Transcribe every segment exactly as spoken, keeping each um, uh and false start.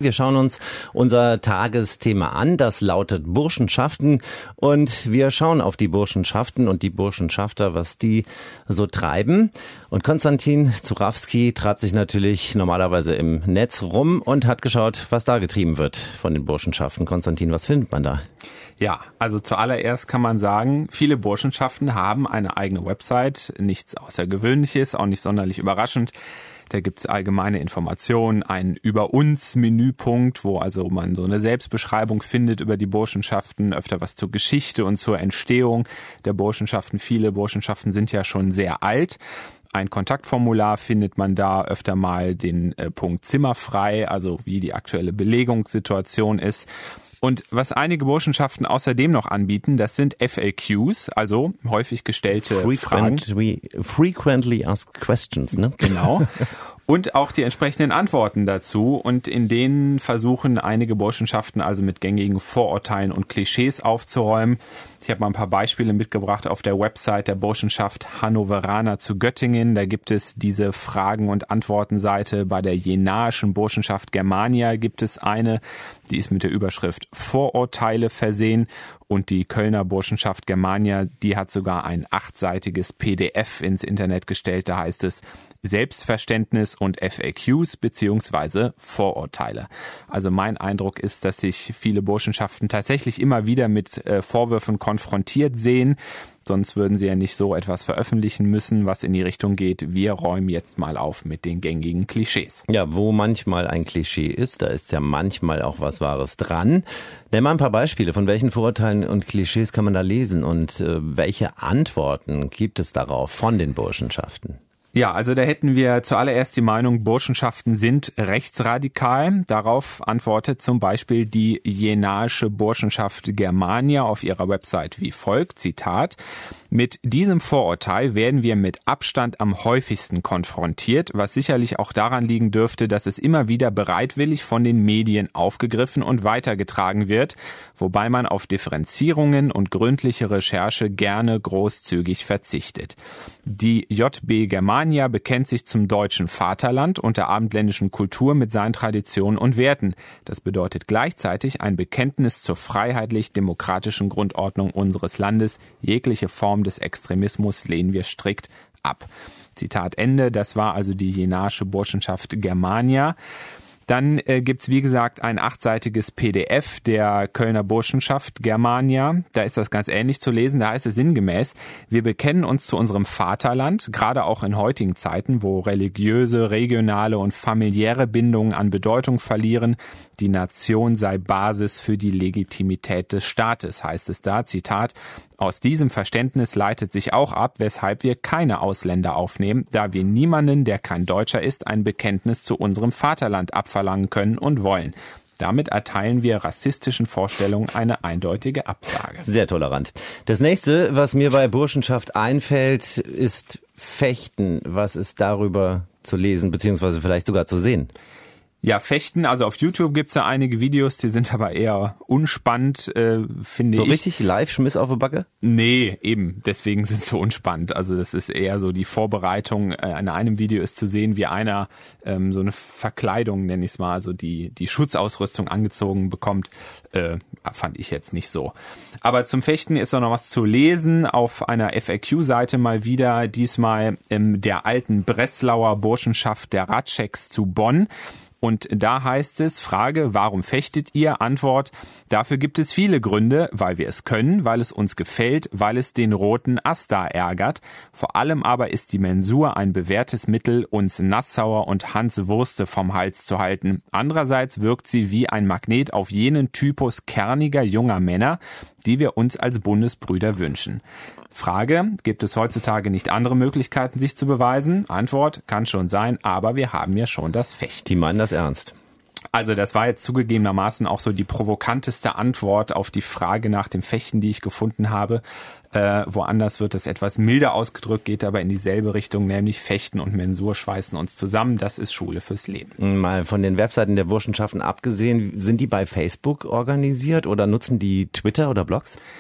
Wir schauen uns unser Tagesthema an, das lautet Burschenschaften, und wir schauen auf die Burschenschaften und die Burschenschafter, was die so treiben. Und Konstantin Zurawski treibt sich natürlich normalerweise im Netz rum und hat geschaut, was da getrieben wird von den Burschenschaften. Konstantin, was findet man da? Ja, also zuallererst kann man sagen, viele Burschenschaften haben eine eigene Website, nichts Außergewöhnliches, auch nicht sonderlich überraschend. Da gibt's allgemeine Informationen, einen Über-uns-Menüpunkt, wo also man so eine Selbstbeschreibung findet über die Burschenschaften, öfter was zur Geschichte und zur Entstehung der Burschenschaften. Viele Burschenschaften sind ja schon sehr alt. Ein Kontaktformular findet man da, öfter mal den äh, Punkt Zimmer frei, also wie die aktuelle Belegungssituation ist. Und was einige Burschenschaften außerdem noch anbieten, das sind F A Qs, also häufig gestellte Frequent, Fragen. Frequently asked questions, ne? Genau. Und auch die entsprechenden Antworten dazu. Und in denen versuchen einige Burschenschaften also mit gängigen Vorurteilen und Klischees aufzuräumen. Ich habe mal ein paar Beispiele mitgebracht auf der Website der Burschenschaft Hannoveraner zu Göttingen. Da gibt es diese Fragen- und Antwortenseite. Bei der jenaischen Burschenschaft Germania gibt es eine, die ist mit der Überschrift Vorurteile versehen. Und die Kölner Burschenschaft Germania, die hat sogar ein achtseitiges P D F ins Internet gestellt. Da heißt es Selbstverständnis und F A Qs beziehungsweise Vorurteile. Also mein Eindruck ist, dass sich viele Burschenschaften tatsächlich immer wieder mit äh, Vorwürfen konfrontiert sehen. Sonst würden sie ja nicht so etwas veröffentlichen müssen, was in die Richtung geht, wir räumen jetzt mal auf mit den gängigen Klischees. Ja, wo manchmal ein Klischee ist, da ist ja manchmal auch was Wahres dran. Nenn mal ein paar Beispiele, von welchen Vorurteilen und Klischees kann man da lesen und äh, welche Antworten gibt es darauf von den Burschenschaften? Ja, also da hätten wir zuallererst die Meinung, Burschenschaften sind rechtsradikal. Darauf antwortet zum Beispiel die jenaische Burschenschaft Germania auf ihrer Website wie folgt, Zitat: Mit diesem Vorurteil werden wir mit Abstand am häufigsten konfrontiert, was sicherlich auch daran liegen dürfte, dass es immer wieder bereitwillig von den Medien aufgegriffen und weitergetragen wird, wobei man auf Differenzierungen und gründliche Recherche gerne großzügig verzichtet. Die J B Germania bekennt sich zum deutschen Vaterland und der abendländischen Kultur mit seinen Traditionen und Werten. Das bedeutet gleichzeitig ein Bekenntnis zur freiheitlich-demokratischen Grundordnung unseres Landes. Jegliche Form des Extremismus lehnen wir strikt ab. Zitat Ende. Das war also die jenaische Burschenschaft Germania. Dann äh, gibt's wie gesagt ein achtseitiges P D F der Kölner Burschenschaft Germania. Da ist das ganz ähnlich zu lesen. Da heißt es sinngemäß: Wir bekennen uns zu unserem Vaterland, gerade auch in heutigen Zeiten, wo religiöse, regionale und familiäre Bindungen an Bedeutung verlieren. Die Nation sei Basis für die Legitimität des Staates, heißt es da. Zitat: Aus diesem Verständnis leitet sich auch ab, weshalb wir keine Ausländer aufnehmen, da wir niemanden, der kein Deutscher ist, ein Bekenntnis zu unserem Vaterland abverlangen können und wollen. Damit erteilen wir rassistischen Vorstellungen eine eindeutige Absage. Sehr tolerant. Das nächste, was mir bei Burschenschaft einfällt, ist Fechten. Was ist darüber zu lesen, beziehungsweise vielleicht sogar zu sehen? Ja, Fechten, also auf YouTube gibt's ja einige Videos, die sind aber eher unspannend, äh, finde so ich. So richtig live, Schmiss auf die Backe? Nee, eben, deswegen sind sie unspannend. Also das ist eher so die Vorbereitung. Äh, in einem Video ist zu sehen, wie einer ähm, so eine Verkleidung, nenne ich es mal, also die die Schutzausrüstung angezogen bekommt. Äh, fand ich jetzt nicht so. Aber zum Fechten ist auch noch was zu lesen auf einer F A Q-Seite mal wieder, diesmal ähm, der alten Breslauer Burschenschaft der Ratscheks zu Bonn. Und da heißt es, Frage, warum fechtet ihr? Antwort, dafür gibt es viele Gründe, weil wir es können, weil es uns gefällt, weil es den roten Asta ärgert. Vor allem aber ist die Mensur ein bewährtes Mittel, uns Nassauer und Hans Wurste vom Hals zu halten. Andererseits wirkt sie wie ein Magnet auf jenen Typus kerniger junger Männer, die wir uns als Bundesbrüder wünschen. Frage, gibt es heutzutage nicht andere Möglichkeiten, sich zu beweisen? Antwort, kann schon sein, aber wir haben ja schon das Fechten. Die meinen das ernst. Also das war jetzt zugegebenermaßen auch so die provokanteste Antwort auf die Frage nach dem Fechten, die ich gefunden habe. Äh, woanders wird es etwas milder ausgedrückt, geht aber in dieselbe Richtung, nämlich Fechten und Mensur schweißen uns zusammen. Das ist Schule fürs Leben. Mal von den Webseiten der Burschenschaften abgesehen, sind die bei Facebook organisiert oder nutzen die Twitter oder Blogs?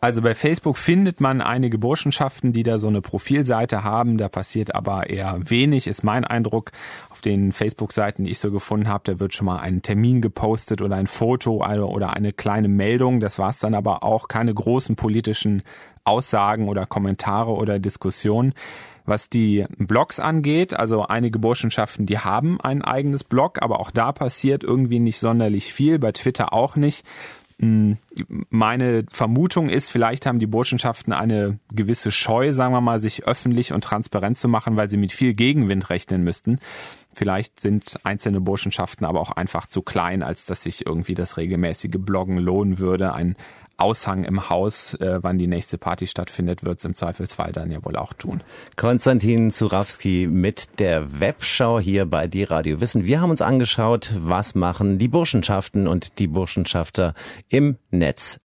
Also bei Facebook findet man einige Burschenschaften, die da so eine Profilseite haben. Da passiert aber eher wenig, ist mein Eindruck. Auf den Facebook-Seiten, die ich so gefunden habe, da wird schon mal ein Termin gepostet oder ein Foto oder eine kleine Meldung. Das war's dann aber auch. Keine großen politischen Aussagen oder Kommentare oder Diskussionen. Was die Blogs angeht, also einige Burschenschaften, die haben ein eigenes Blog, aber auch da passiert irgendwie nicht sonderlich viel, bei Twitter auch nicht. Meine Vermutung ist, vielleicht haben die Burschenschaften eine gewisse Scheu, sagen wir mal, sich öffentlich und transparent zu machen, weil sie mit viel Gegenwind rechnen müssten. Vielleicht sind einzelne Burschenschaften aber auch einfach zu klein, als dass sich irgendwie das regelmäßige Bloggen lohnen würde. Ein Aushang im Haus, äh, wann die nächste Party stattfindet, wird es im Zweifelsfall dann ja wohl auch tun. Konstantin Zurawski mit der Webschau hier bei die Radio Wissen. Wir haben uns angeschaut, was machen die Burschenschaften und die Burschenschafter im Netz